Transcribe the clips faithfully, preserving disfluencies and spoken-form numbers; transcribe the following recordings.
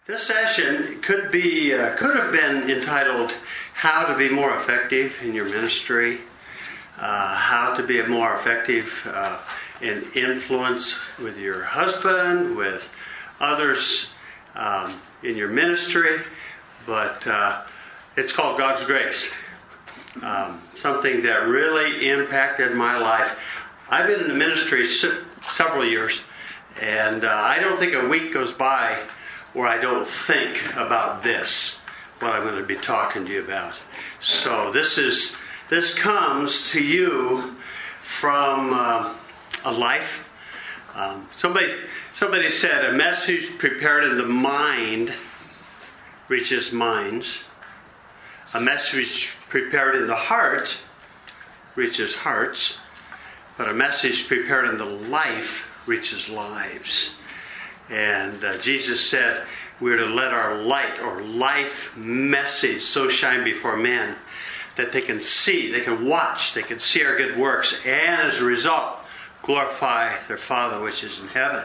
This session could be uh, could have been entitled "How to Be More Effective in Your Ministry," uh, how to be more effective uh, in influence with your husband, with others um, in your ministry, but uh, it's called God's Grace. Um, something that really impacted my life. I've been in the ministry se- several years, and uh, I don't think a week goes by where I don't think about this, what I'm going to be talking to you about. So this is this comes to you from uh, a life. Um, somebody somebody said a message prepared in the mind reaches minds. A message prepared in the heart reaches hearts. But a message prepared in the life reaches lives. And uh, Jesus said we're to let our light or life message so shine before men that they can see, they can watch, they can see our good works, and as a result, glorify their Father which is in heaven.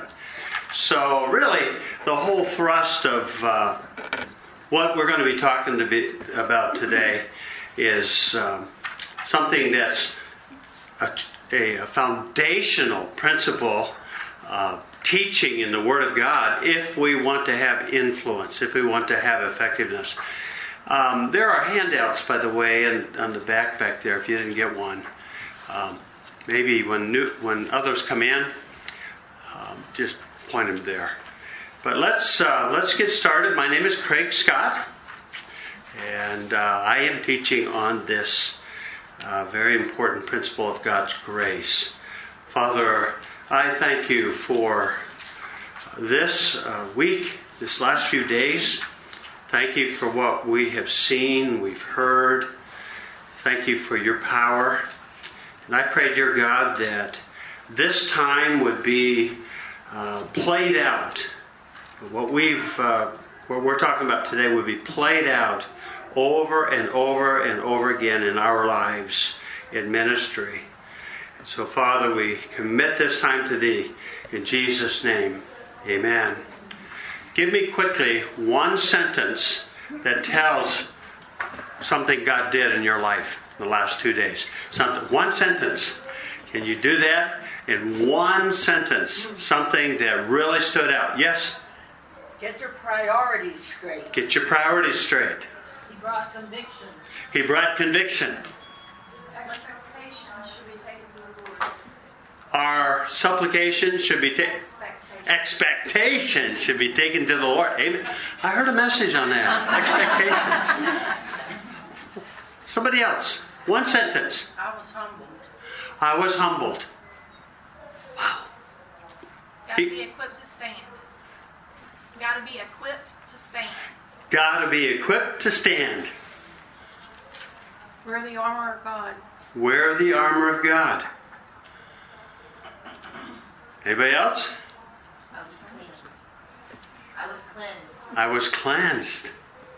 So really, the whole thrust of uh, what we're going to be talking to be about today is um, something that's a, a, a foundational principle uh, teaching in the Word of God if we want to have influence, if we want to have effectiveness. Um, there are handouts, by the way, and on the back back there if you didn't get one. Um, maybe when new, when others come in, um, just point them there. But let's uh, let's get started. My name is Craig Scott, and uh, I am teaching on this uh, very important principle of God's grace. Father, I thank you for this uh, week, this last few days. Thank you for what we have seen, we've heard. Thank you for your power. And I pray, dear God, that this time would be uh, played out. What we've, uh, what we're talking about today would be played out over and over and over again in our lives in ministry. And so, Father, we commit this time to Thee in Jesus' name. Amen. Give me quickly one sentence that tells something God did in your life in the last two days. Something, one sentence. Can you do that in one sentence? Something that really stood out. Yes? Get your priorities straight. Get your priorities straight. He brought conviction. He brought conviction. Expectations should be taken to the Lord. Our supplications should be taken. Expectations should be taken to the Lord. Amen. I heard a message on that. Expectations. Somebody else. One sentence. I was humbled. I was humbled. Wow. Got to be equipped to stand. Got to be equipped to stand. Got to be equipped to stand. Wear the armor of God. Wear the armor of God. Anybody else? I was cleansed. I was cleansed. I was cleansed.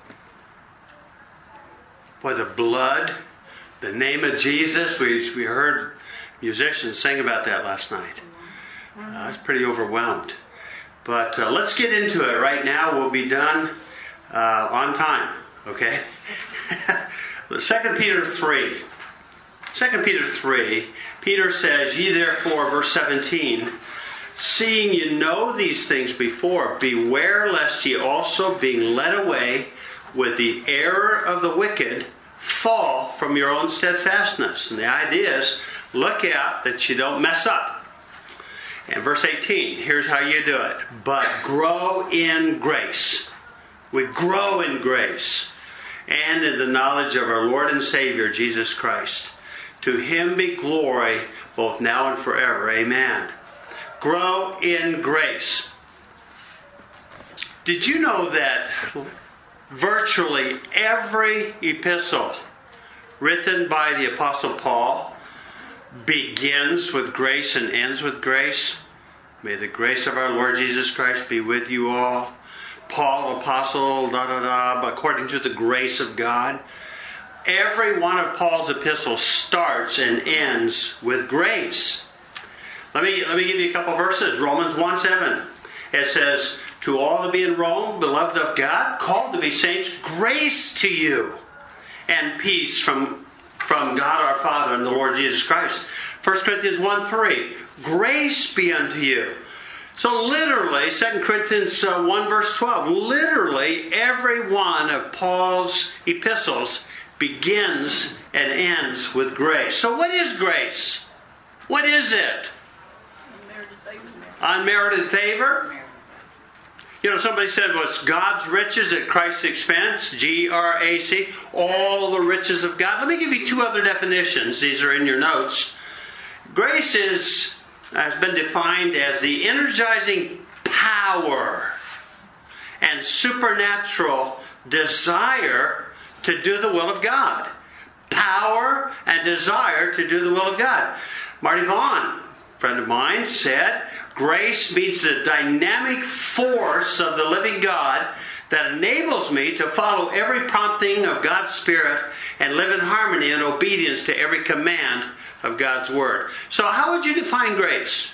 Boy, the blood, the name of Jesus, we we heard musicians sing about that last night. Uh, I was pretty overwhelmed. But uh, let's get into it right now. We'll be done uh, on time, okay? Second Peter three. Second Peter three, Peter says, Ye therefore, verse seventeen, seeing you know these things before, beware lest ye also, being led away with the error of the wicked, fall from your own steadfastness. And the idea is, look out that you don't mess up. And verse eighteen, here's how you do it. But grow in grace. We grow in grace. And in the knowledge of our Lord and Savior, Jesus Christ. To Him be glory, both now and forever. Amen. Grow in grace. Did you know that virtually every epistle written by the Apostle Paul begins with grace and ends with grace? May the grace of our Lord Jesus Christ be with you all. Paul, apostle, da da da, according to the grace of God. Every one of Paul's epistles starts and ends with grace. Let me let me give you a couple verses. Romans one seven. It says, To all that be in Rome, beloved of God, called to be saints, grace to you and peace from, from God our Father and the Lord Jesus Christ. First Corinthians one three, grace be unto you. So literally, Second Corinthians one verse twelve, literally every one of Paul's epistles begins and ends with grace. So what is grace? What is it? Unmerited favor. Unmerited favor? You know, somebody said, well, it's God's riches at Christ's expense, G R A C, all the riches of God. Let me give you two other definitions. These are in your notes. Grace is, has been defined as the energizing power and supernatural desire to do the will of God. Power and desire to do the will of God. Marty Vaughn, a friend of mine, said, grace means the dynamic force of the living God that enables me to follow every prompting of God's Spirit and live in harmony and obedience to every command of God's Word. So how would you define grace?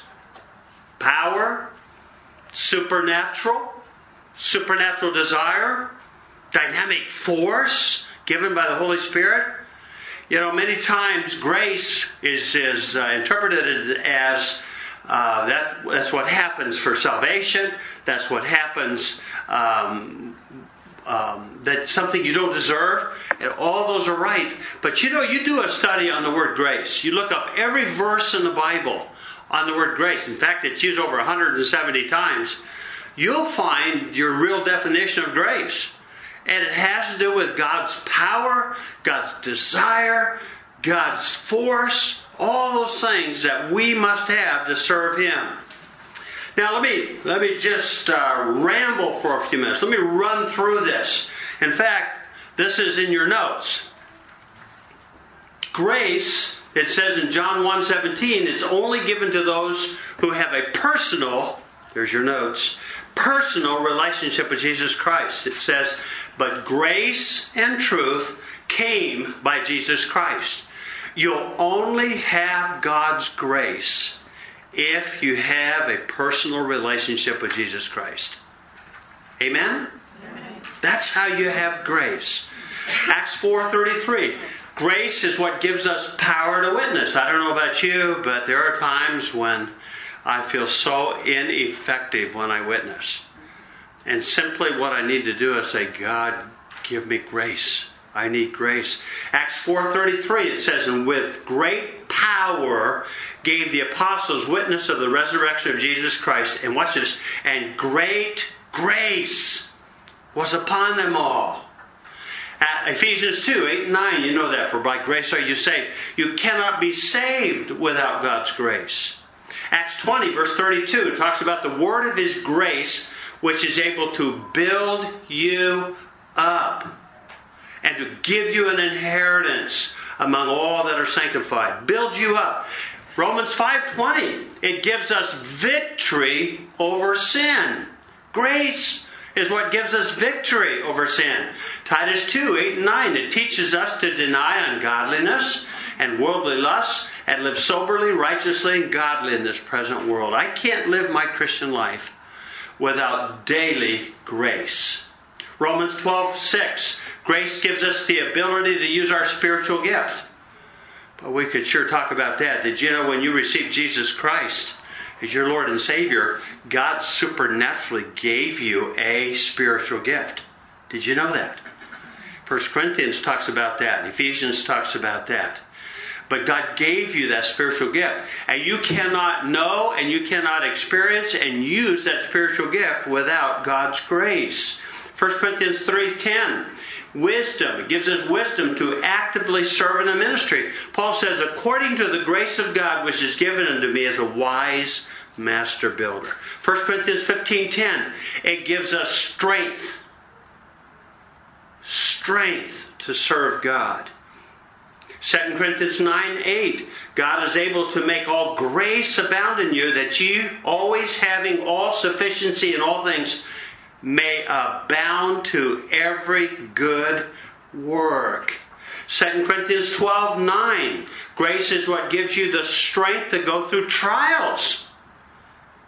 Power, supernatural, supernatural desire, dynamic force given by the Holy Spirit. You know, many times grace is, is uh, interpreted as uh, that. That's what happens for salvation. That's what happens. Um, um, that's something you don't deserve. And all those are right. But you know, you do a study on the word grace. You look up every verse in the Bible on the word grace. In fact, it's used over one hundred seventy times. You'll find your real definition of grace. And it has to do with God's power, God's desire, God's force, all those things that we must have to serve Him. Now let me let me just uh, ramble for a few minutes. Let me run through this. In fact, this is in your notes. Grace, it says in John one seventeen, is only given to those who have a personal, here's your notes, personal relationship with Jesus Christ. It says, but grace and truth came by Jesus Christ. You'll only have God's grace if you have a personal relationship with Jesus Christ. Amen? Amen. That's how you have grace. Acts four thirty-three. Grace is what gives us power to witness. I don't know about you, but there are times when I feel so ineffective when I witness. And simply what I need to do is say, God, give me grace. I need grace. Acts four thirty-three, it says, and with great power gave the apostles witness of the resurrection of Jesus Christ. And watch this. And great grace was upon them all. At Ephesians two, eight and nine, you know that. For by grace are you saved. You cannot be saved without God's grace. Acts twenty, verse thirty-two, talks about the word of His grace, which is able to build you up and to give you an inheritance among all that are sanctified. Build you up. Romans five twenty, it gives us victory over sin. Grace is what gives us victory over sin. Titus two, eight and nine, it teaches us to deny ungodliness and worldly lusts and live soberly, righteously, and godly in this present world. I can't live my Christian life without daily grace. Romans twelve six, grace gives us the ability to use our spiritual gift. But we could sure talk about that. Did you know when you received Jesus Christ as your Lord and Savior, God supernaturally gave you a spiritual gift? Did you know that? First Corinthians talks about that. Ephesians talks about that. But God gave you that spiritual gift. And you cannot know and you cannot experience and use that spiritual gift without God's grace. First Corinthians three ten. Wisdom. It gives us wisdom to actively serve in the ministry. Paul says, according to the grace of God which is given unto me as a wise master builder. First Corinthians fifteen ten. It gives us strength. Strength to serve God. Second Corinthians nine eight. God is able to make all grace abound in you, that you, always having all sufficiency in all things, may abound to every good work. Second Corinthians twelve nine. Grace is what gives you the strength to go through trials.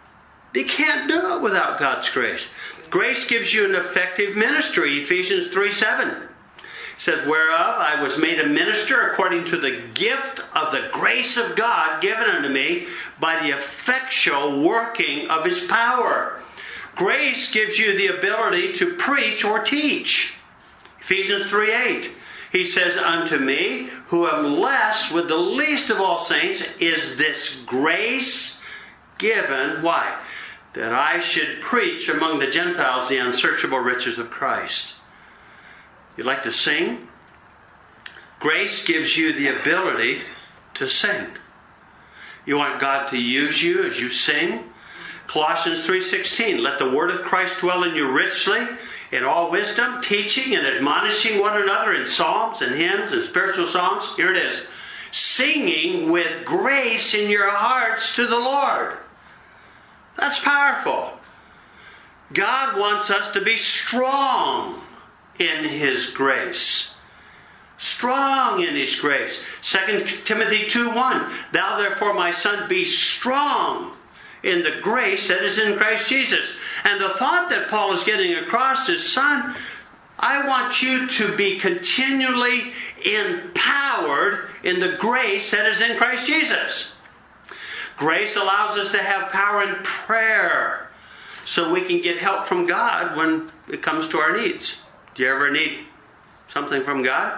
You can't do it without God's grace. Grace gives you an effective ministry. Ephesians three seven. It says, whereof I was made a minister according to the gift of the grace of God given unto me by the effectual working of His power. Grace gives you the ability to preach or teach. Ephesians three eight. He says, unto me, who am less with the least of all saints, is this grace given. Why? That I should preach among the Gentiles the unsearchable riches of Christ. You like to sing? Grace gives you the ability to sing. You want God to use you as you sing? Colossians three sixteen, let the word of Christ dwell in you richly, in all wisdom, teaching and admonishing one another in psalms and hymns and spiritual songs. Here it is. Singing with grace in your hearts to the Lord. That's powerful. God wants us to be strong in His grace. Strong in His grace. Second Timothy two one. Thou therefore, my son, be strong in the grace that is in Christ Jesus. And the thought that Paul is getting across is, son, I want you to be continually empowered in the grace that is in Christ Jesus. Grace allows us to have power in prayer so we can get help from God when it comes to our needs. Do you ever need something from God?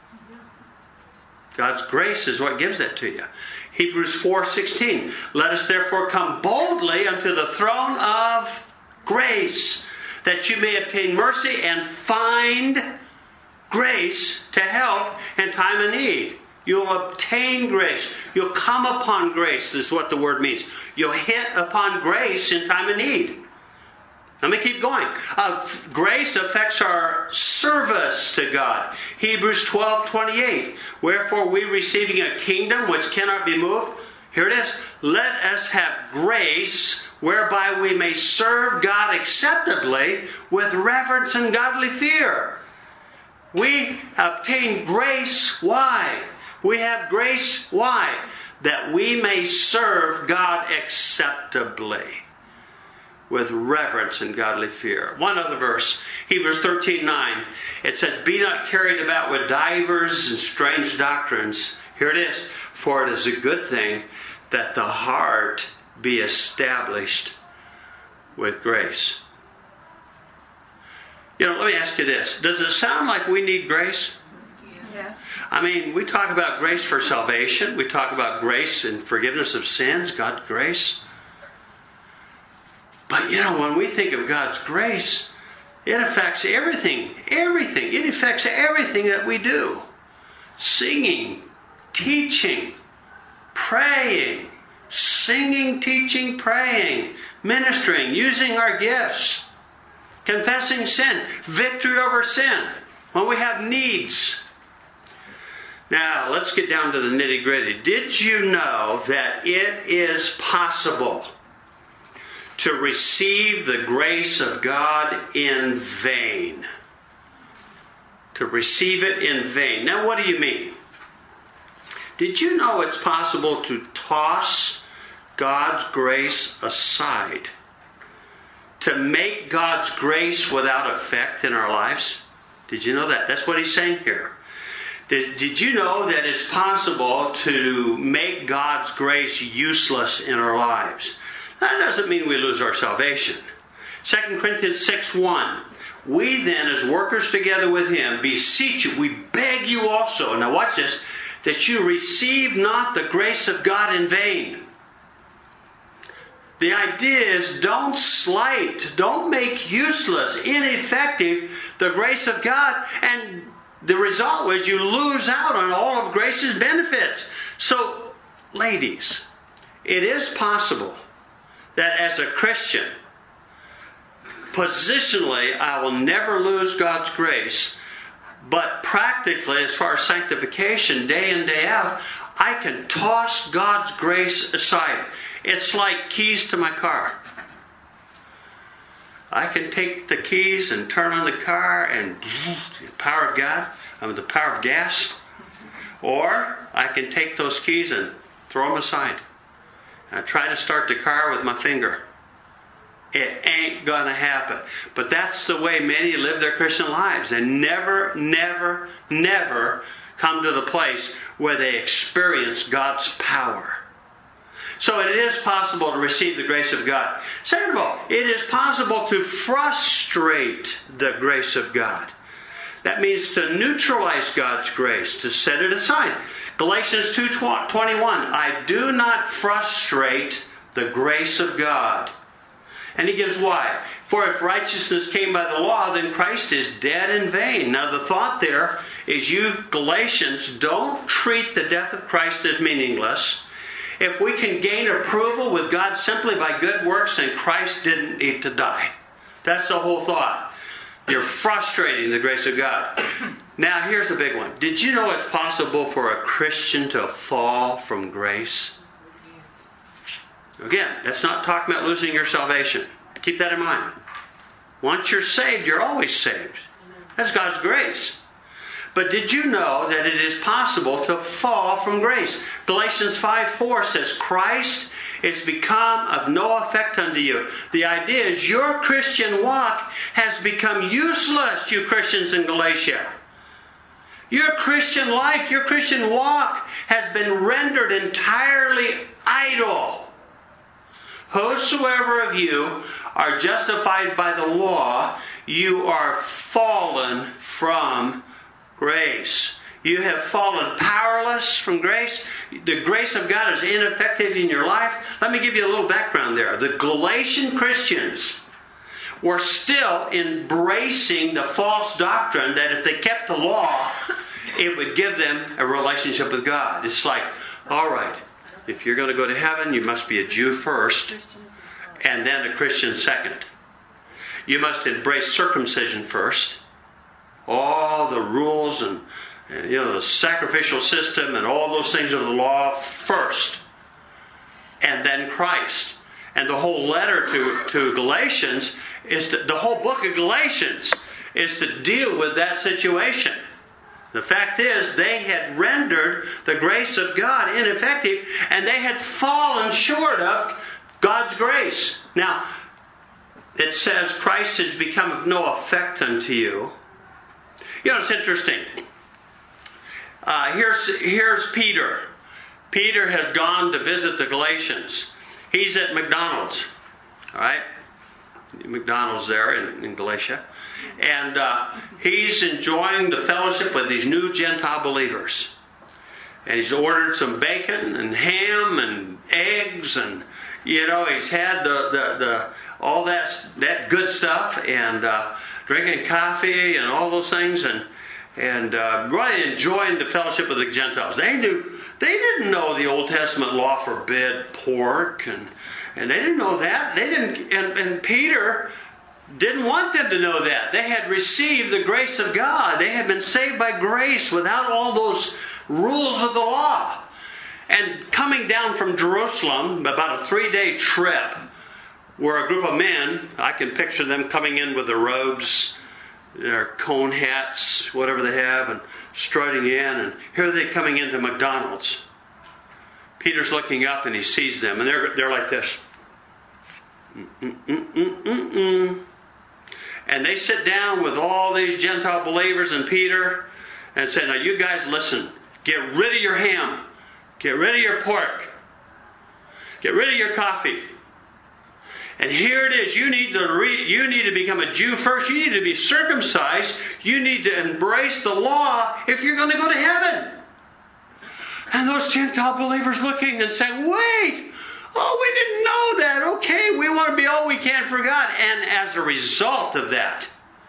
God's grace is what gives that to you. Hebrews four sixteen. Let us therefore come boldly unto the throne of grace, that you may obtain mercy and find grace to help in time of need. You'll obtain grace. You'll come upon grace. This is what the word means. You'll hit upon grace in time of need. Let me keep going. Uh, grace affects our service to God. Hebrews twelve twenty-eight. Wherefore we, receiving a kingdom which cannot be moved. Here it is. Let us have grace whereby we may serve God acceptably with reverence and godly fear. We obtain grace. Why? We have grace. Why? That we may serve God acceptably with reverence and godly fear. One other verse, Hebrews thirteen nine. It says, be not carried about with divers and strange doctrines. Here it is. For it is a good thing that the heart be established with grace. You know, let me ask you this. Does it sound like we need grace? Yes. I mean, we talk about grace for salvation. We talk about grace and forgiveness of sins, God's grace. But, you know, when we think of God's grace, it affects everything. Everything. It affects everything that we do. Singing, teaching, praying, singing, teaching, praying, ministering, using our gifts, confessing sin, victory over sin, when we have needs. Now, let's get down to the nitty-gritty. Did you know that it is possible to receive the grace of God in vain? To receive it in vain. Now, what do you mean? Did you know it's possible to toss God's grace aside? To make God's grace without effect in our lives? Did you know that? That's what he's saying here. Did, did you know that it's possible to make God's grace useless in our lives? That doesn't mean we lose our salvation. Second Corinthians six one. We then, as workers together with Him, beseech you, we beg you also, now watch this, that you receive not the grace of God in vain. The idea is, don't slight, don't make useless, ineffective the grace of God, and the result was you lose out on all of grace's benefits. So, ladies, it is possible that as a Christian, positionally, I will never lose God's grace, but practically, as far as sanctification, day in, day out, I can toss God's grace aside. It's like keys to my car. I can take the keys and turn on the car and the power of God, I mean the power of gas. Or I can take those keys and throw them aside. And I try to start the car with my finger. It ain't going to happen. But that's the way many live their Christian lives. And never, never, never come to the place where they experience God's power. So it is possible to receive the grace of God. Second of all, it is possible to frustrate the grace of God. That means to neutralize God's grace, to set it aside. Galatians two twenty-one, I do not frustrate the grace of God. And he gives why. For if righteousness came by the law, then Christ is dead in vain. Now the thought there is, you Galatians, don't treat the death of Christ as meaningless. If we can gain approval with God simply by good works, then Christ didn't need to die. That's the whole thought. You're frustrating the grace of God. Now here's a big one. Did you know it's possible for a Christian to fall from grace? Again, that's not talking about losing your salvation. Keep that in mind. Once you're saved, you're always saved. That's God's grace. But did you know that it is possible to fall from grace? Galatians five four says, Christ is become of no effect unto you. The idea is your Christian walk has become useless, you Christians in Galatia. Your Christian life, your Christian walk has been rendered entirely idle. Whosoever of you are justified by the law, you are fallen from grace. You have fallen powerless from grace. The grace of God is ineffective in your life. Let me give you a little background there. The Galatian Christians were still embracing the false doctrine that if they kept the law, it would give them a relationship with God. It's like, all right, if you're going to go to heaven, you must be a Jew first, and then a Christian second. You must embrace circumcision first. All the rules and, and you know the sacrificial system and all those things of the law first, and then Christ. And the whole letter to, to Galatians is to, the whole book of Galatians is to deal with that situation. The fact is, they had rendered the grace of God ineffective, and they had fallen short of God's grace. Now, it says Christ has become of no effect unto you. You know, it's interesting. Uh, here's, here's Peter. Peter has gone to visit the Galatians. He's at McDonald's. All right? McDonald's there in, in Galatia. And uh, he's enjoying the fellowship with these new Gentile believers. And he's ordered some bacon and ham and eggs, and you know he's had the the, the all that that good stuff, and uh, drinking coffee and all those things, and and uh, really enjoying the fellowship of the Gentiles. They knew they didn't know the Old Testament law forbid pork, and and they didn't know that. They didn't, and, and Peter didn't want them to know that. They had received the grace of God. They had been saved by grace without all those rules of the law. And coming down from Jerusalem, about a three-day trip, were a group of men. I can picture them coming in with their robes, their cone hats, whatever they have, and strutting in. And here they're coming into McDonald's. Peter's looking up and he sees them, and they're they're like this. Mm-mm-mm-mm-mm. And they sit down with all these Gentile believers and Peter and say, now you guys listen. Get rid of your ham. Get rid of your pork. Get rid of your coffee. And here it is. You need to re- you need to become a Jew first. You need to be circumcised. You need to embrace the law if you're going to go to heaven. And those Gentile believers looking and saying, wait, oh, we didn't know that. Okay, we want to be all we can for God. And as a result of that,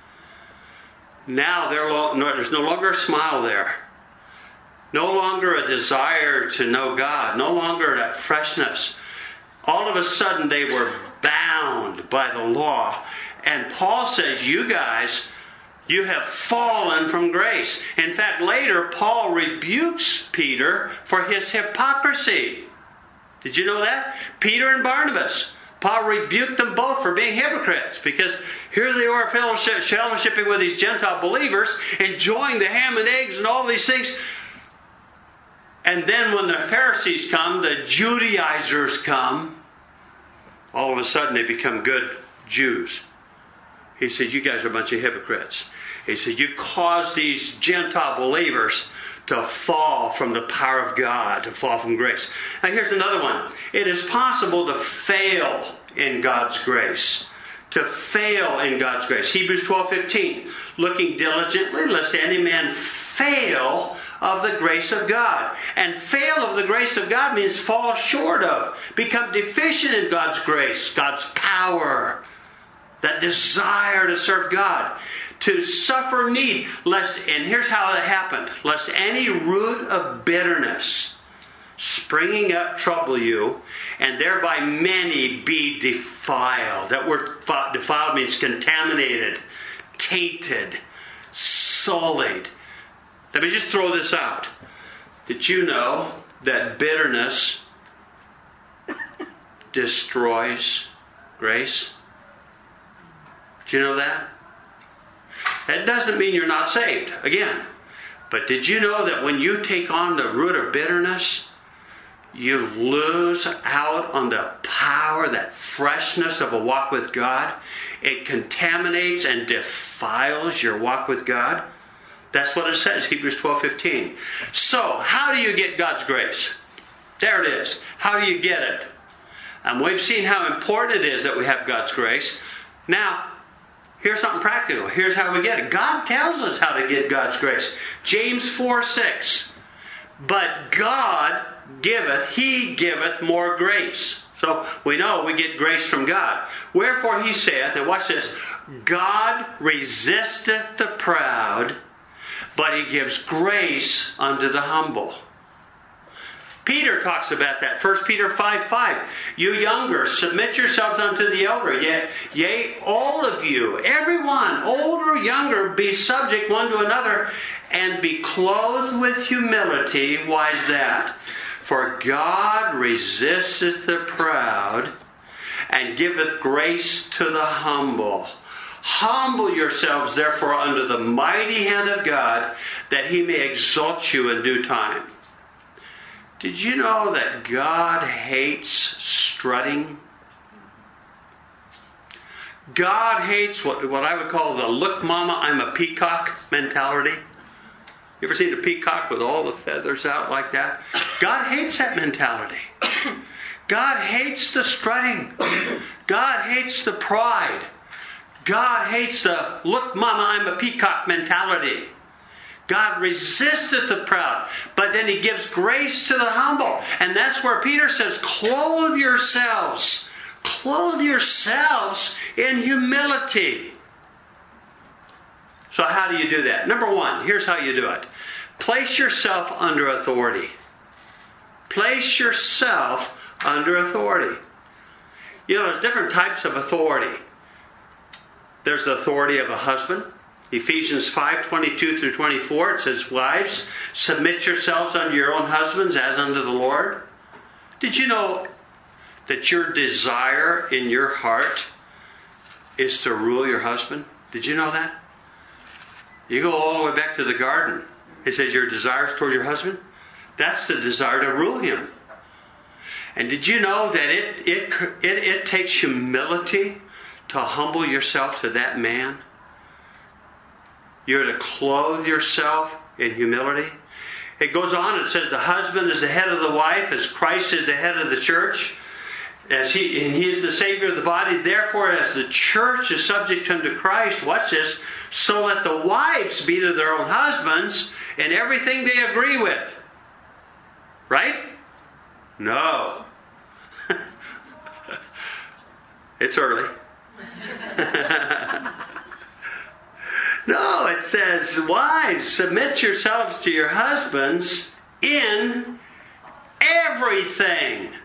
now there's no longer a smile there. No longer a desire to know God. No longer that freshness. All of a sudden they were bound by the law. And Paul says, you guys, you have fallen from grace. In fact, later Paul rebukes Peter for his hypocrisy. Did you know that? Peter and Barnabas. Paul rebuked them both for being hypocrites, because here they are fellowship, fellowshipping with these Gentile believers, enjoying the ham and eggs and all these things. And then when the Pharisees come, the Judaizers come, all of a sudden they become good Jews. He said, you guys are a bunch of hypocrites. He said, you've caused these Gentile believers to fall from the power of God, to fall from grace. Now here's another one. It is possible to fail in God's grace. To fail in God's grace. Hebrews twelve fifteen. Looking diligently, lest any man fail of the grace of God. And fail of the grace of God means fall short of. Become deficient in God's grace, God's power. That desire to serve God. To suffer need. Lest, and here's how that happened. Lest any root of bitterness springing up trouble you, and thereby many be defiled. That word defiled means contaminated, tainted, sullied. Let me just throw this out. Did you know that bitterness destroys grace? Did you know that? That doesn't mean you're not saved, again. But did you know that when you take on the root of bitterness, you lose out on the power, that freshness of a walk with God? It contaminates and defiles your walk with God. That's what it says, Hebrews twelve fifteen. So, how do you get God's grace? There it is. How do you get it? And we've seen how important it is that we have God's grace. Now, here's something practical. Here's how we get it. God tells us how to get God's grace. James four six. But God giveth, He giveth more grace. So we know we get grace from God. Wherefore He saith, and watch this, God resisteth the proud, but He gives grace unto the humble. Peter talks about that. First Peter five five. You younger, submit yourselves unto the elder. Yea, yea, all of you, everyone, older, younger, be subject one to another, and be clothed with humility. Why is that? For God resisteth the proud, and giveth grace to the humble. Humble yourselves, therefore, under the mighty hand of God, that He may exalt you in due time. Did you know that God hates strutting? God hates what, what I would call the look mama, I'm a peacock mentality. You ever seen a peacock with all the feathers out like that? God hates that mentality. God hates the strutting. God hates the pride. God hates the look mama, I'm a peacock mentality. God resisteth the proud, but then He gives grace to the humble. And that's where Peter says, clothe yourselves. Clothe yourselves in humility. So how do you do that? Number one, here's how you do it. Place yourself under authority. Place yourself under authority. You know, there's different types of authority. There's the authority of a husband. Ephesians five twenty-two through twenty-four, it says, wives, submit yourselves unto your own husbands as unto the Lord. Did you know that your desire in your heart is to rule your husband? Did you know that? You go all the way back to the garden. It says your desires toward your husband. That's the desire to rule him. And did you know that it it it, it takes humility to humble yourself to that man? You're to clothe yourself in humility. It goes on, it says the husband is the head of the wife as Christ is the head of the church. As he, and he is the Savior of the body. Therefore, as the church is subject unto Christ, watch this, so let the wives be to their own husbands in everything they agree with. Right? No. It's early. No, it says, wives, submit yourselves to your husbands in everything.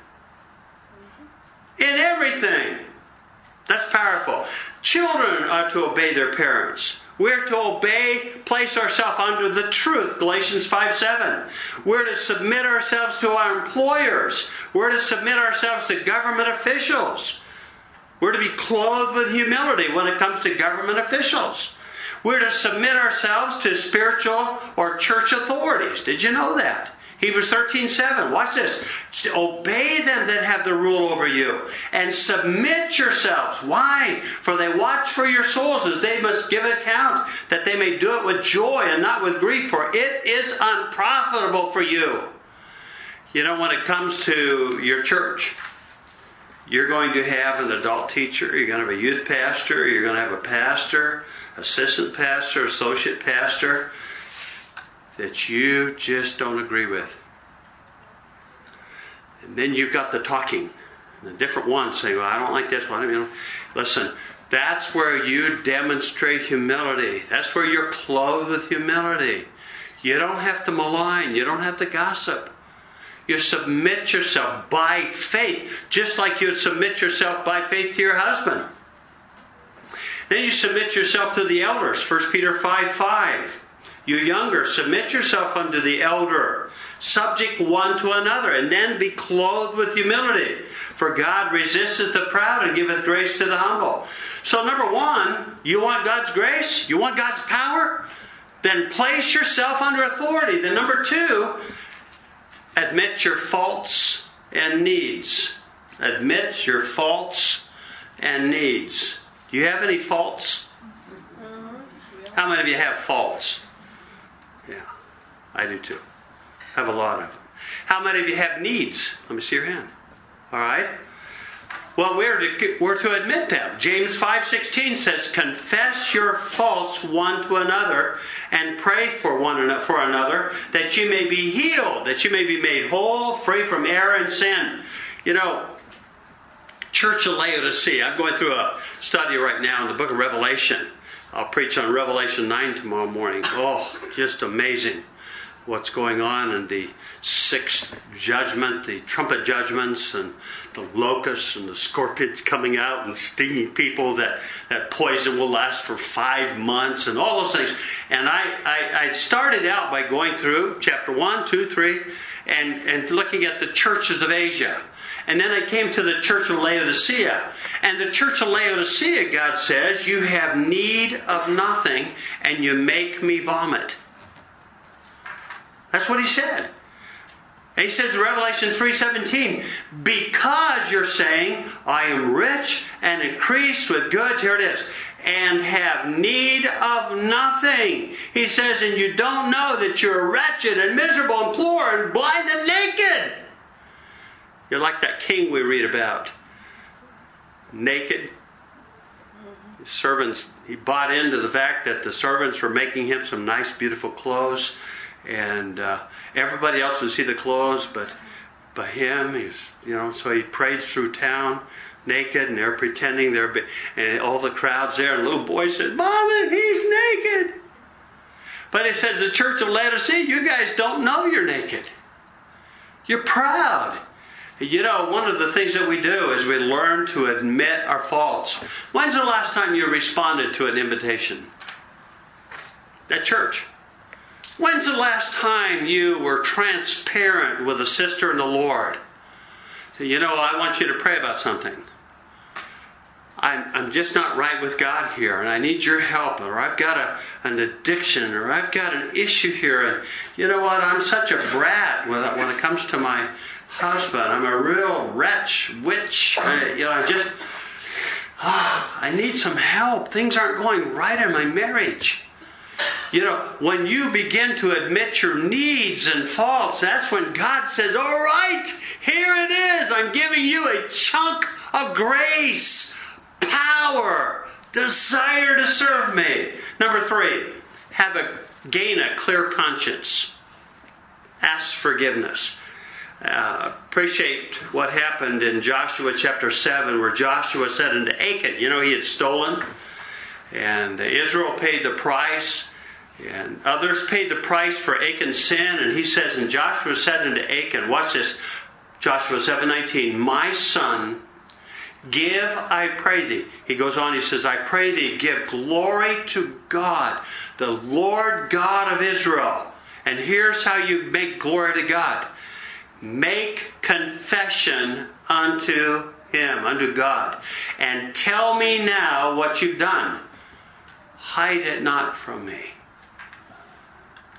In everything. That's powerful. Children are to obey their parents. We're to obey, place ourselves under the truth. Galatians five seven. We're to submit ourselves to our employers. We're to submit ourselves to government officials. We're to be clothed with humility when it comes to government officials. We're to submit ourselves to spiritual or church authorities. Did you know that? Hebrews thirteen seven. Watch this. Obey them that have the rule over you, and submit yourselves. Why? For they watch for your souls, as they must give account, that they may do it with joy and not with grief, for it is unprofitable for you. You know, when it comes to your church, you're going to have an adult teacher, you're going to have a youth pastor, you're going to have a pastor, assistant pastor, associate pastor, that you just don't agree with. And then you've got the talking. The different ones saying, well, I don't like this one. I mean, listen, that's where you demonstrate humility. That's where you're clothed with humility. You don't have to malign. You don't have to gossip. You submit yourself by faith, just like you submit yourself by faith to your husband. Then you submit yourself to the elders. First Peter five five. You younger, submit yourself unto the elder, subject one to another, and then be clothed with humility. For God resisteth the proud and giveth grace to the humble. So number one, you want God's grace? You want God's power? Then place yourself under authority. Then number two, admit your faults and needs. Admit your faults and needs. Do you have any faults? How many of you have faults? Yeah, I do too. I have a lot of them. How many of you have needs? Let me see your hand. All right. Well, we're to, we're to admit them. James five sixteen says, confess your faults one to another and pray for one another, for another, that you may be healed, that you may be made whole, free from error and sin. You know, Church of Laodicea, I'm going through a study right now in the book of Revelation. I'll preach on Revelation nine tomorrow morning. Oh, just amazing what's going on in the sixth judgment, the trumpet judgments, and the locusts and the scorpions coming out and stinging people. That, that poison will last for five months and all those things. And I, I, I started out by going through chapter one, two, three, and, and looking at the churches of Asia. And then I came to the church of Laodicea. And the church of Laodicea, God says, you have need of nothing, and you make me vomit. That's what he said. And he says in Revelation three seventeen, because you're saying, I am rich and increased with goods, here it is, and have need of nothing. He says, and you don't know that you're wretched and miserable and poor and blind and naked. You're like that king we read about. Naked. His servants, he bought into the fact that the servants were making him some nice, beautiful clothes. And uh, everybody else would see the clothes, but but him, he was, you know, so he prays through town naked, and they're pretending they're, and all the crowd's there, and the little boy said, Mama, he's naked. But he said, the church of Laodicea, you guys don't know you're naked. You're proud. You know, one of the things that we do is we learn to admit our faults. When's the last time you responded to an invitation? At church. When's the last time you were transparent with a sister in the Lord? So, you know, I want you to pray about something. I'm, I'm just not right with God here, and I need your help, or I've got a, an addiction, or I've got an issue here, and you know what, I'm such a brat when, when it comes to my husband. I'm a real wretch, witch. I, you know, I just, oh, I need some help. Things aren't going right in my marriage. You know, when you begin to admit your needs and faults, that's when God says, all right, here it is. I'm giving you a chunk of grace, power, desire to serve me. Number three, have a gain a clear conscience. Ask forgiveness. Uh, appreciate what happened in Joshua chapter seven, where Joshua said unto Achan, you know, he had stolen, and Israel paid the price, and others paid the price for Achan's sin. And he says, and Joshua said unto Achan, watch this, Joshua seven nineteen, my son, give, I pray thee. He goes on, he says, I pray thee, give glory to God, the Lord God of Israel. And here's how you make glory to God. Make confession unto Him, unto God. And tell me now what you've done. Hide it not from me.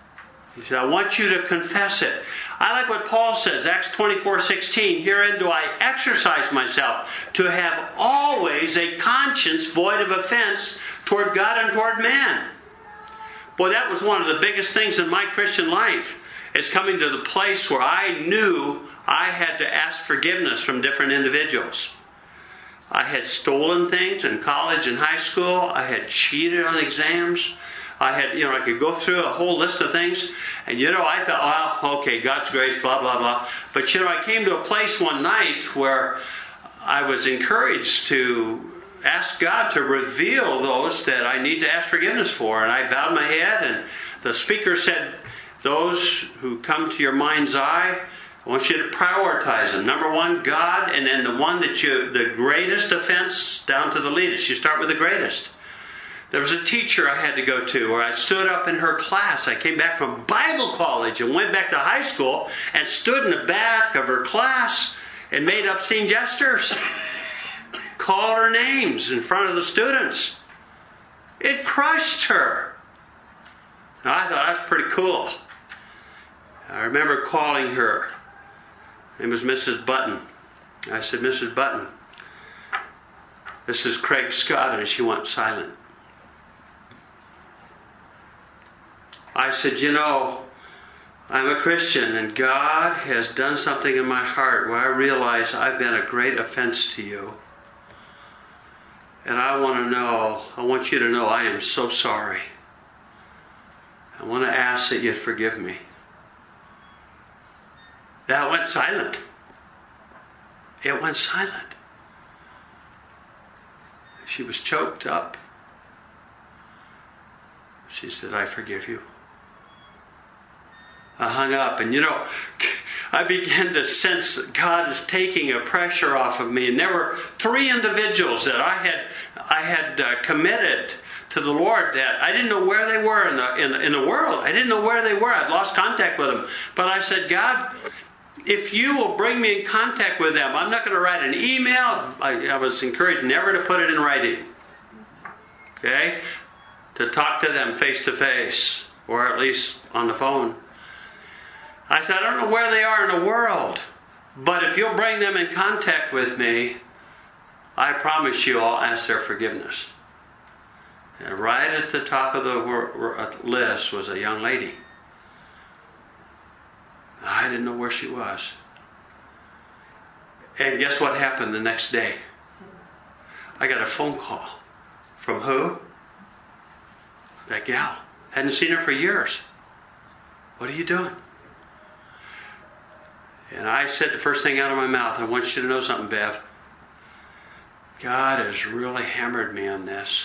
He said, I want you to confess it. I like what Paul says, Acts twenty-four sixteen. Herein do I exercise myself to have always a conscience void of offense toward God and toward man. Boy, that was one of the biggest things in my Christian life, is coming to the place where I knew I had to ask forgiveness from different individuals. I had stolen things in college and high school. I had cheated on exams. I had, you know, I could go through a whole list of things. And, you know, I thought, well, okay, God's grace, blah, blah, blah. But, you know, I came to a place one night where I was encouraged to ask God to reveal those that I need to ask forgiveness for. And I bowed my head, and the speaker said, those who come to your mind's eye, I want you to prioritize them. Number one, God, and then the one that you, the greatest offense down to the least. You start with the greatest. There was a teacher I had to go to where I stood up in her class. I came back from Bible college and went back to high school and stood in the back of her class and made obscene gestures. Called her names in front of the students. It crushed her. And I thought, that's pretty cool. I remember calling her. Her name was Missus Button. I said, Missus Button, this is Craig Scott, and she went silent. I said, you know, I'm a Christian, and God has done something in my heart where I realize I've been a great offense to you. And I want to know, I want you to know I am so sorry. I want to ask that you'd forgive me. That went silent. It went silent. She was choked up. She said, I forgive you. I hung up, and you know, I began to sense that God is taking a pressure off of me. And there were three individuals that I had I had uh, committed to the Lord that I didn't know where they were in the, in the in the world. I didn't know where they were. I'd lost contact with them. But I said, God, if you will bring me in contact with them, I'm not going to write an email. I, I was encouraged never to put it in writing. Okay? To talk to them face to face, or at least on the phone. I said, I don't know where they are in the world, but if you'll bring them in contact with me, I promise you I'll ask their forgiveness. And right at the top of the list was a young lady. I didn't know where she was. And guess what happened the next day? I got a phone call. From who? That gal. Hadn't seen her for years. What are you doing? And I said the first thing out of my mouth, I want you to know something, Bev. God has really hammered me on this.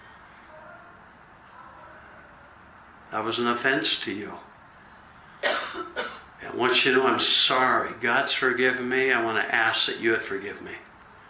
That was an offense to you. I want you to know I'm sorry. God's forgiven me. I want to ask that you would forgive me.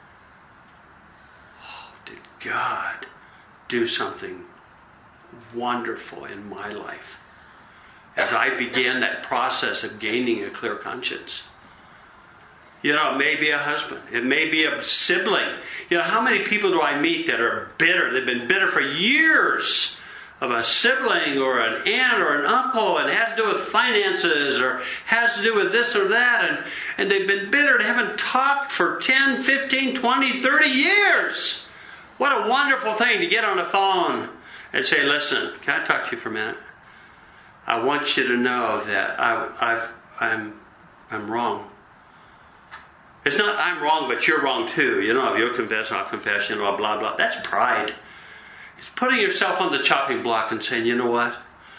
Oh, did God do something wonderful in my life as I began that process of gaining a clear conscience. You know, it may be a husband. It may be a sibling. You know, how many people do I meet that are bitter? They've been bitter for years of a sibling or an aunt or an uncle, and it has to do with finances or has to do with this or that, and, and they've been bitter. They haven't talked for ten, fifteen, twenty, thirty years. What a wonderful thing to get on the phone and say, listen, can I talk to you for a minute? I want you to know that I, I've, I'm, I'm wrong. It's not I'm wrong, but you're wrong too. You know, if you'll confess, I'll confess, you know, blah, blah. That's pride. It's putting yourself on the chopping block and saying, you know what?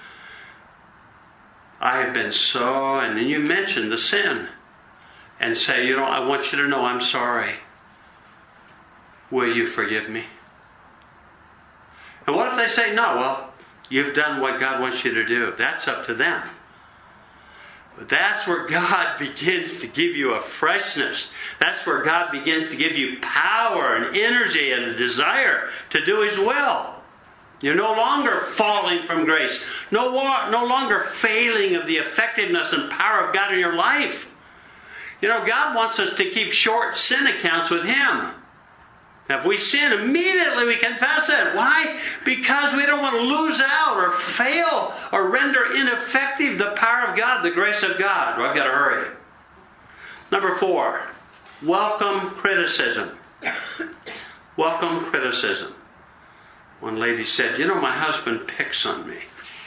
I have been so, and then you mention the sin. And say, you know, I want you to know I'm sorry. Will you forgive me? And what if they say no? Well, you've done what God wants you to do. That's up to them. But that's where God begins to give you a freshness. That's where God begins to give you power and energy and a desire to do His will. You're no longer falling from grace. No, no longer failing of the effectiveness and power of God in your life. You know, God wants us to keep short sin accounts with Him. Now, if we sin, immediately we confess it. Why? Because we don't want to lose out or fail or render ineffective the power of God, the grace of God. Well, I've got to hurry. Number four, welcome criticism. Welcome criticism. One lady said, you know, my husband picks on me.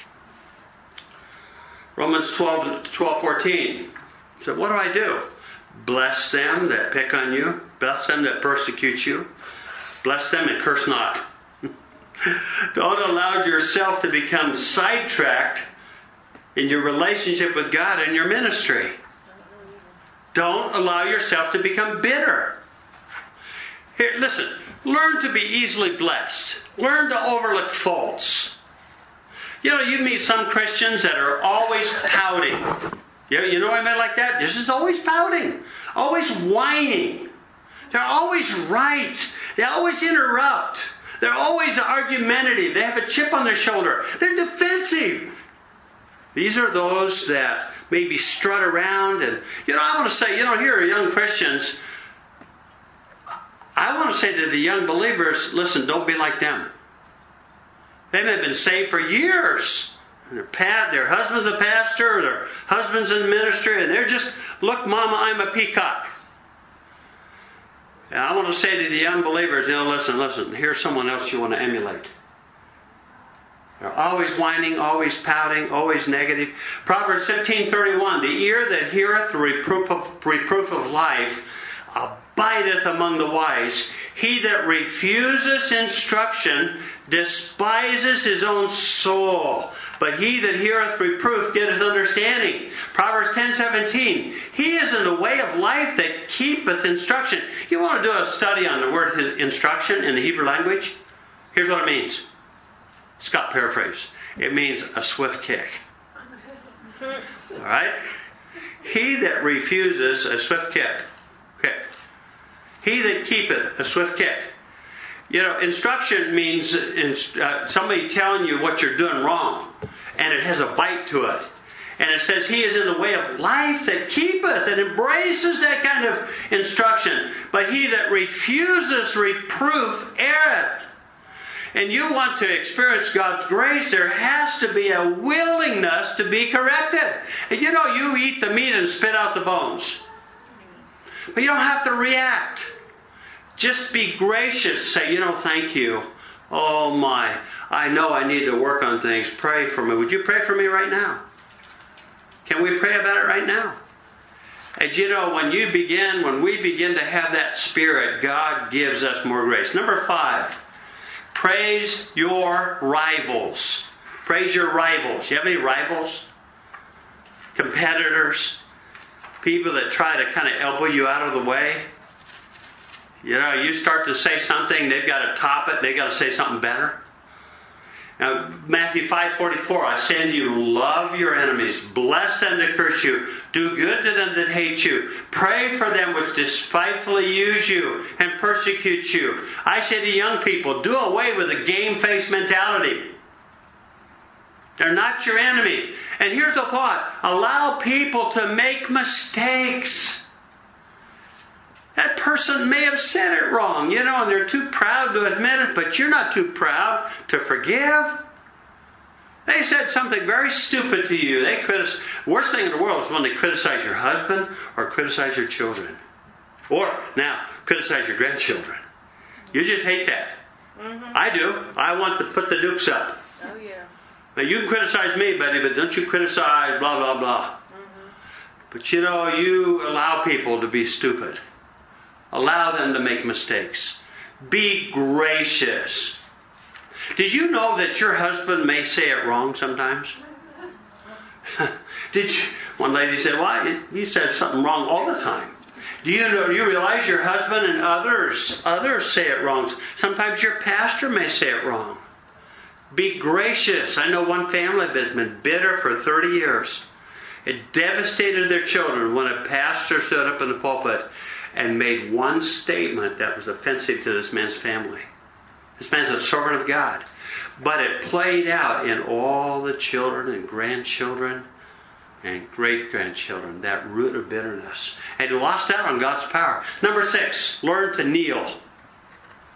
Romans twelve, twelve fourteen said, what do I do? Bless them that pick on you. Bless them that persecute you. Bless them and curse not. Don't allow yourself to become sidetracked in your relationship with God and your ministry. Don't allow yourself to become bitter. Here, listen. Learn to be easily blessed. Learn to overlook faults. You know, you meet some Christians that are always pouting. You, you know what I mean like that? This is always pouting. Always whining. They're always right. They always interrupt. They're always argumentative. They have a chip on their shoulder. They're defensive. These are those that maybe strut around. And, you know, I want to say, you know, here are young Christians. I want to say to the young believers, listen, don't be like them. They may have been saved for years. Their, pa- their husband's a pastor, their husband's in ministry, and they're just, look, Mama, I'm a peacock. And I want to say to the young believers, you know, listen, listen, here's someone else you want to emulate. They're always whining, always pouting, always negative. Proverbs fifteen thirty-one, the ear that heareth the reproof of, reproof of life abideth among the wise. He that refuseth instruction despises his own soul. But he that heareth reproof getteth understanding. Proverbs ten seventeen. He is in the way of life that keepeth instruction. You want to do a study on the word instruction in the Hebrew language? Here's what it means. Scott paraphrase. It means a swift kick. Alright? He that refuses a swift kick. Kick. He that keepeth a swift kick. You know, instruction means uh, somebody telling you what you're doing wrong. And it has a bite to it. And it says, he is in the way of life that keepeth and embraces that kind of instruction. But he that refuses reproof erreth. And you want to experience God's grace, there has to be a willingness to be corrected. And you know, you eat the meat and spit out the bones. But you don't have to react. Just be gracious. Say, you know, thank you. Oh my, I know I need to work on things. Pray for me. Would you pray for me right now? Can we pray about it right now? As you know, when you begin, when we begin to have that spirit, God gives us more grace. Number five, praise your rivals. Praise your rivals. You have any rivals? Competitors? People that try to kind of elbow you out of the way? You know, you start to say something, they've got to top it, they've got to say something better. Now, Matthew five forty-four, I say unto you, love your enemies, bless them that curse you, do good to them that hate you, pray for them which despitefully use you and persecute you. I say to young people, do away with the game-face mentality. They're not your enemy. And here's the thought, allow people to make mistakes. That person may have said it wrong, you know, and they're too proud to admit it, but you're not too proud to forgive. They said something very stupid to you. They criticize. Worst thing in the world is when they criticize your husband or criticize your children. Or, now, criticize your grandchildren. You just hate that. Mm-hmm. I do. I want to put the dukes up. Oh, yeah. Now, you can criticize me, Betty, but don't you criticize blah, blah, blah. Mm-hmm. But, you know, you allow people to be stupid. Allow them to make mistakes. Be gracious. Did you know that your husband may say it wrong sometimes? Did you? One lady said, "Why? He says something wrong all the time." Do you know? You realize your husband and others, others say it wrong. Sometimes your pastor may say it wrong. Be gracious. I know one family that's been bitter for thirty years. It devastated their children when a pastor stood up in the pulpit and made one statement that was offensive to this man's family. This man's a servant of God. But it played out in all the children and grandchildren and great-grandchildren, that root of bitterness. And he lost out on God's power. Number six, learn to kneel.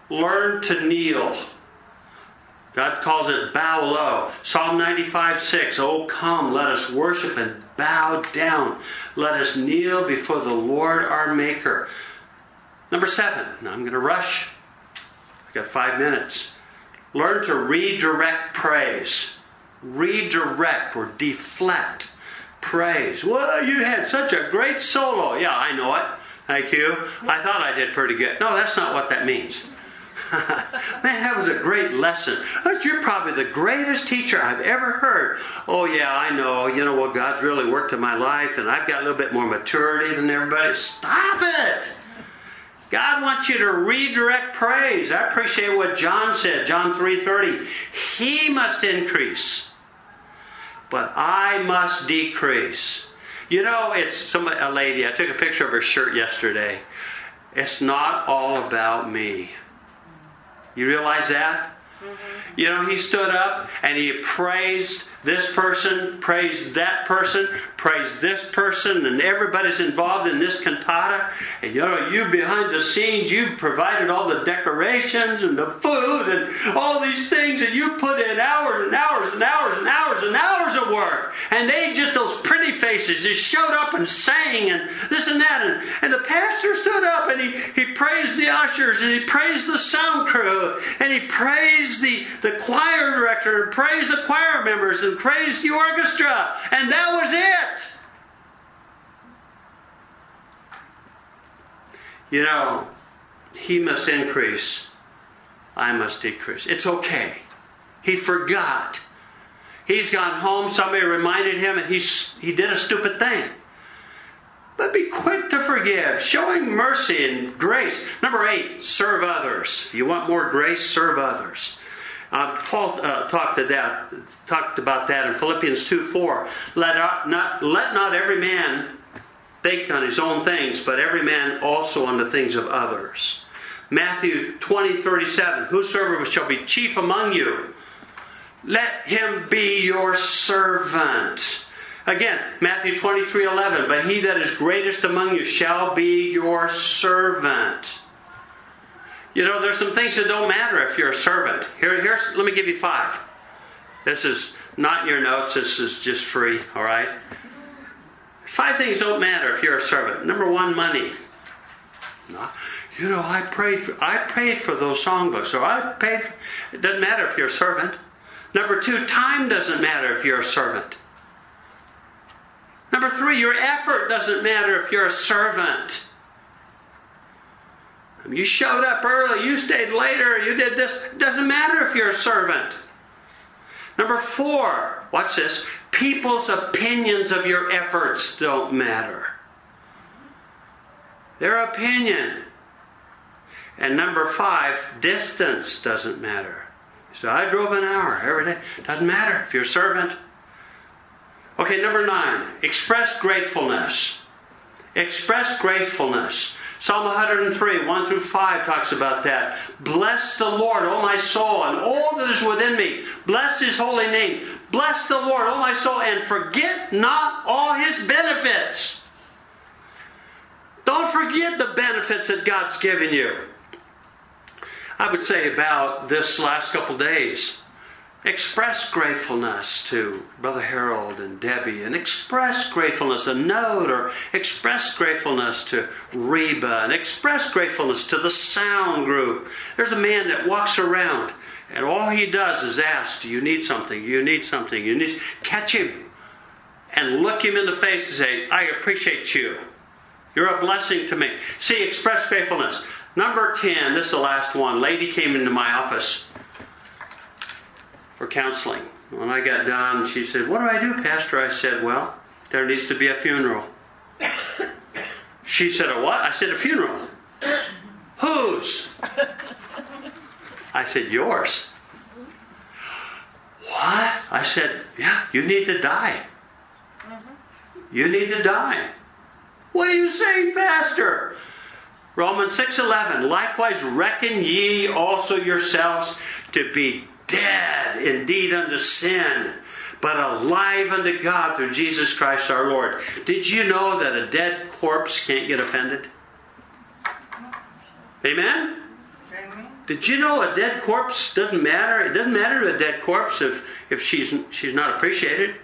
Learn to kneel. God calls it bow low. Psalm ninety-five six. Oh, come, let us worship and bow down. Let us kneel before the Lord our Maker. Number seven. Now I'm going to rush. I've got five minutes. Learn to redirect praise. Redirect or deflect praise. Well, you had such a great solo. Yeah, I know it. Thank you. I thought I did pretty good. No, that's not what that means. Man, that was a great lesson. You're probably the greatest teacher I've ever heard. Oh, yeah, I know. You know, well, God's really worked in my life, and I've got a little bit more maturity than everybody. Stop it! God wants you to redirect praise. I appreciate what John said, John three thirty. He must increase, but I must decrease. You know, it's somebody, a lady, I took a picture of her shirt yesterday. It's not all about me. You realize that? Mm-hmm. You know, he stood up and he praised this person, praised that person, praised this person, and everybody's involved in this cantata. And you know, you behind the scenes, you provided all the decorations and the food and all these things, and you put in hours and hours and hours and hours and hours of work. And they just, those pretty faces, just showed up and sang and this and that. And, and the pastor stood up and he, he praised the ushers and he praised the sound crew and he praised the, the choir director and praised the choir members and praised the orchestra, and that was it. You know, he must increase, I must decrease. It's okay. He forgot. He's gone home, somebody reminded him, and he's, he did a stupid thing. But be quick to forgive, showing mercy and grace. Number eight, serve others. If you want more grace, serve others. Uh, Paul uh, talked, to that, talked about that in Philippians two four. Let not, let not every man think on his own things, but every man also on the things of others. Matthew twenty thirty-seven. Whosoever shall be chief among you, let him be your servant. Again, Matthew twenty-three eleven. But he that is greatest among you shall be your servant. You know, there's some things that don't matter if you're a servant. Here, here's, let me give you five. This is not your notes. This is just free, all right? Five things don't matter if you're a servant. Number one, money. You know, I prayed for, I paid for those songbooks, or I paid for, it doesn't matter if you're a servant. Number two, time doesn't matter if you're a servant. Number three, your effort doesn't matter if you're a servant. You showed up early, you stayed later, you did this. It doesn't matter if you're a servant. Number four, watch this. People's opinions of your efforts don't matter. Their opinion. And number five, distance doesn't matter. So I drove an hour every day. Doesn't matter if you're a servant. Okay, number nine, express gratefulness. Express gratefulness. Psalm one hundred three, one through five talks about that. Bless the Lord, O my soul, and all that is within me. Bless His holy name. Bless the Lord, O my soul, and forget not all His benefits. Don't forget the benefits that God's given you. I would say about this last couple days, express gratefulness to Brother Harold and Debbie, and express gratefulness, a note, or express gratefulness to Reba, and express gratefulness to the sound group. There's a man that walks around, and all he does is ask, do you need something? Do you need something? You need catch him and look him in the face and say, I appreciate you. You're a blessing to me. See, express gratefulness. Number ten, this is the last one. Lady came into my office for counseling. When I got done, she said, what do I do, Pastor? I said, well, there needs to be a funeral. She said, a what? I said, a funeral. Whose? I said, yours. What? I said, yeah, you need to die. You need to die. What are you saying, Pastor? Romans six eleven. Likewise reckon ye also yourselves to be dead indeed unto sin, but alive unto God through Jesus Christ our Lord. Did you know that a dead corpse can't get offended? Amen? Amen. Did you know a dead corpse doesn't matter? It doesn't matter to a dead corpse if, if she's, she's not appreciated.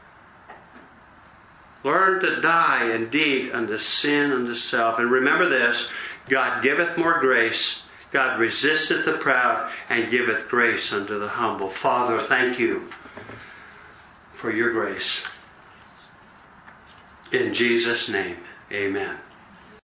Learn to die indeed unto sin, unto self. And remember this, God giveth more grace. God resisteth the proud and giveth grace unto the humble. Father, thank you for your grace. In Jesus' name, amen.